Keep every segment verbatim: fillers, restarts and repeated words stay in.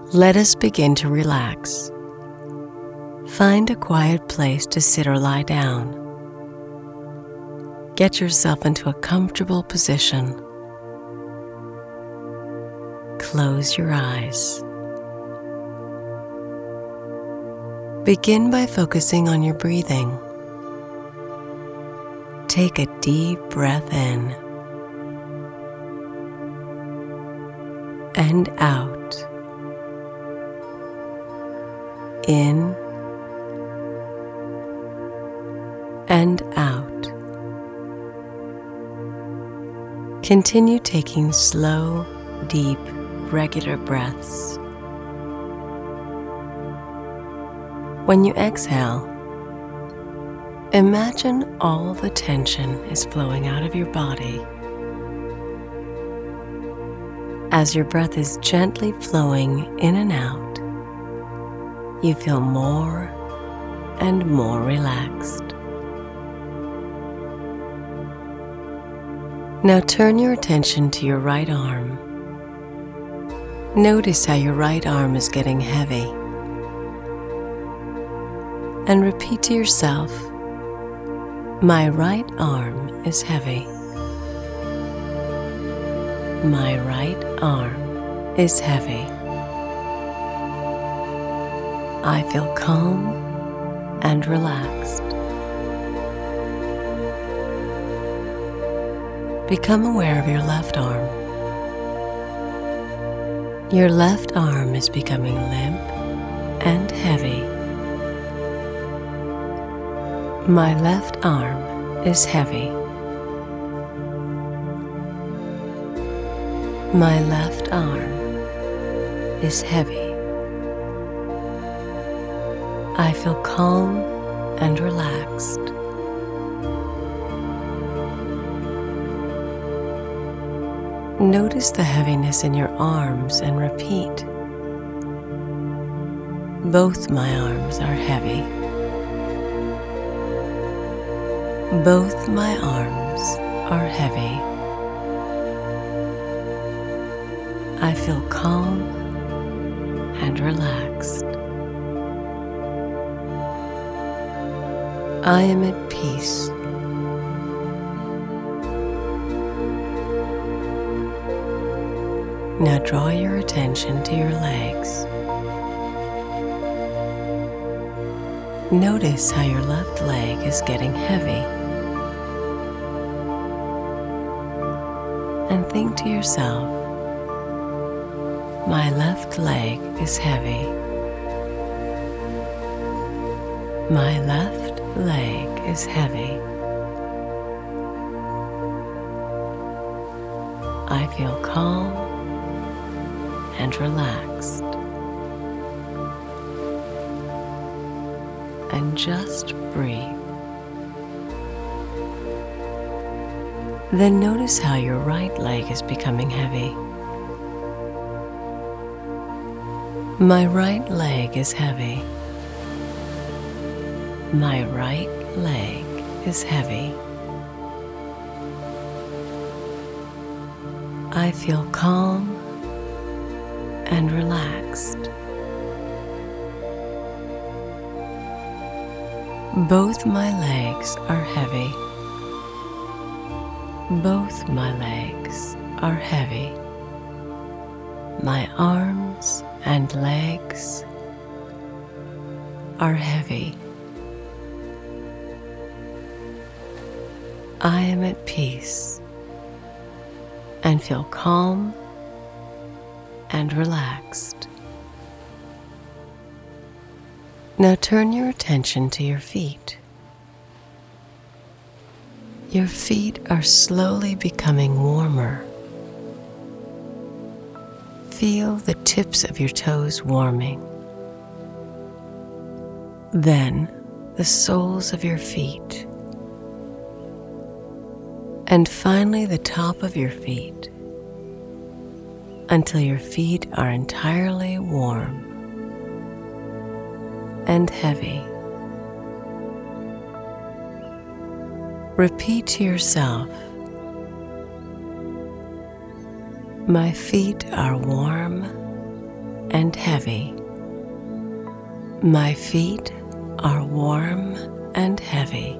Let us begin to relax. Find a quiet place to sit or lie down. Get yourself into a comfortable position. Close your eyes. Begin by focusing on your breathing. Take a deep breath in and out. In and out. Continue taking slow, deep, regular breaths. When you exhale, imagine all the tension is flowing out of your body. As your breath is gently flowing in and out, you feel more and more relaxed. Now turn your attention to your right arm. Notice how your right arm is getting heavy. And repeat to yourself, my right arm is heavy. My right arm is heavy. I feel calm and relaxed. Become aware of your left arm. Your left arm is becoming limp and heavy. My left arm is heavy. My left arm is heavy. I feel calm and relaxed. Notice the heaviness in your arms and repeat. Both my arms are heavy. Both my arms are heavy. I feel calm and relaxed. I am at peace. Now draw your attention to your legs. Notice how your left leg is getting heavy. And think to yourself, my left leg is heavy. My left leg is heavy. I feel calm and relaxed. And just breathe. Then notice how your right leg is becoming heavy. My right leg is heavy. My right leg is heavy. I feel calm and relaxed. Both my legs are heavy. Both my legs are heavy. My arms and legs are heavy. I am at peace and feel calm and relaxed. Now turn your attention to your feet. Your feet are slowly becoming warmer. Feel the tips of your toes warming. Then the soles of your feet. And finally the top of your feet, until your feet are entirely warm and heavy. Repeat to yourself, my feet are warm and heavy. My feet are warm and heavy.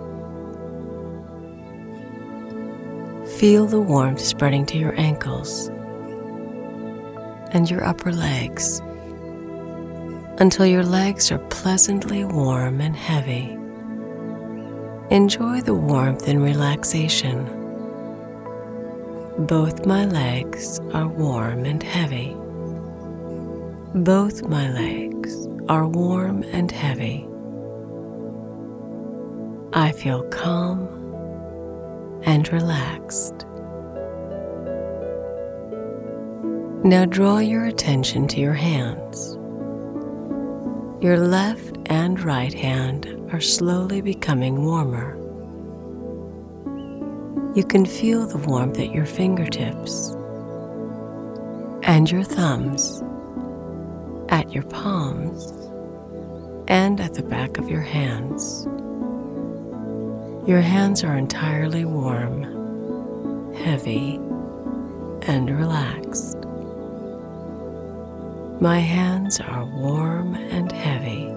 Feel the warmth spreading to your ankles and your upper legs until your legs are pleasantly warm and heavy. Enjoy the warmth and relaxation. Both my legs are warm and heavy. Both my legs are warm and heavy. I feel calm and relaxed. Now draw your attention to your hands. Your left and right hand are slowly becoming warmer. You can feel the warmth at your fingertips and your thumbs, at your palms, and at the back of your hands. Your hands are entirely warm, heavy, and relaxed. My hands are warm and heavy.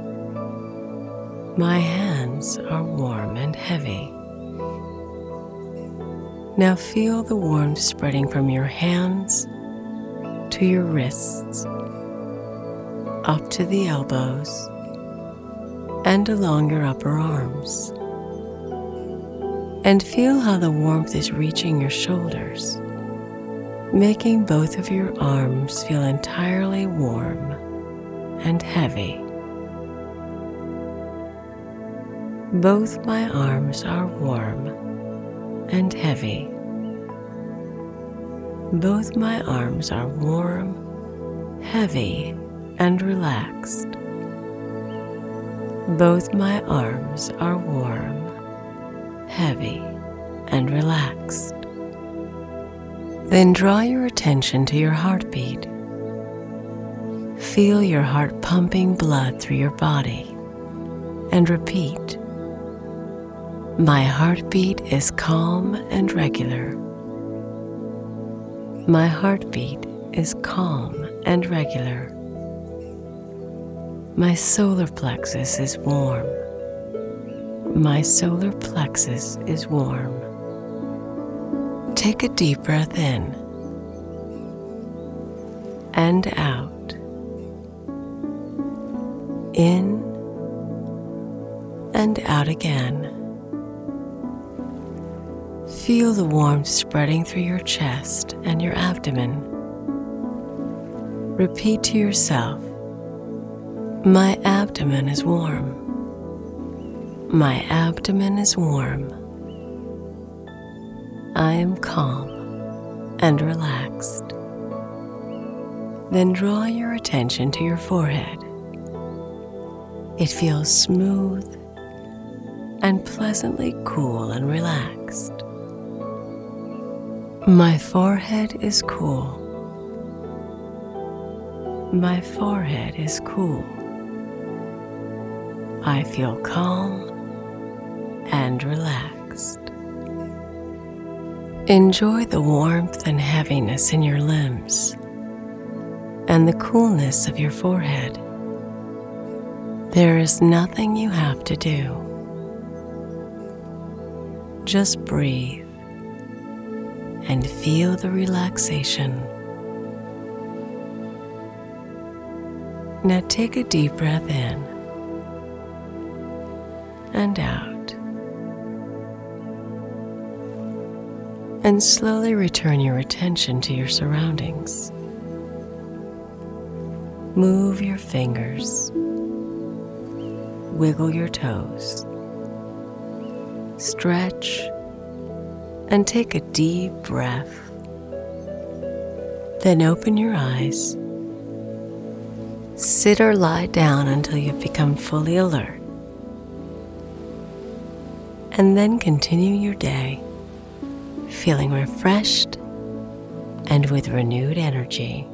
My hands are warm and heavy. Now feel the warmth spreading from your hands to your wrists, up to the elbows, and along your upper arms. And feel how the warmth is reaching your shoulders, making both of your arms feel entirely warm and heavy. Both my arms are warm and heavy. Both my arms are warm, heavy, and relaxed. Both my arms are warm, heavy, and relaxed. Then draw your attention to your heartbeat. Feel your heart pumping blood through your body and repeat, my heartbeat is calm and regular. My heartbeat is calm and regular. My solar plexus is warm. My solar plexus is warm. Take a deep breath in and out. In and out again. Feel the warmth spreading through your chest and your abdomen. Repeat to yourself, my abdomen is warm. My abdomen is warm. I am calm and relaxed. Then draw your attention to your forehead. It feels smooth and pleasantly cool and relaxed. My forehead is cool. My forehead is cool. I feel calm and relaxed. Enjoy the warmth and heaviness in your limbs and the coolness of your forehead. There is nothing you have to do. Just breathe and feel the relaxation. Now take a deep breath in and out, and slowly return your attention to your surroundings. Move your fingers, wiggle your toes, stretch, and take a deep breath. Then open your eyes. Sit or lie down until you've become fully alert. And then continue your day, feeling refreshed and with renewed energy.